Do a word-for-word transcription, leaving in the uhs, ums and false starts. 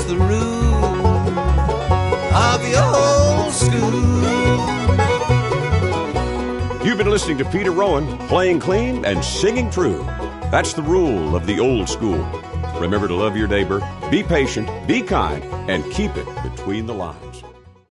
the rule of the old school. You've been listening to Peter Rowan, playing clean and singing true. That's the rule of the old school. Remember to love your neighbor, be patient, be kind, and keep it between the lines.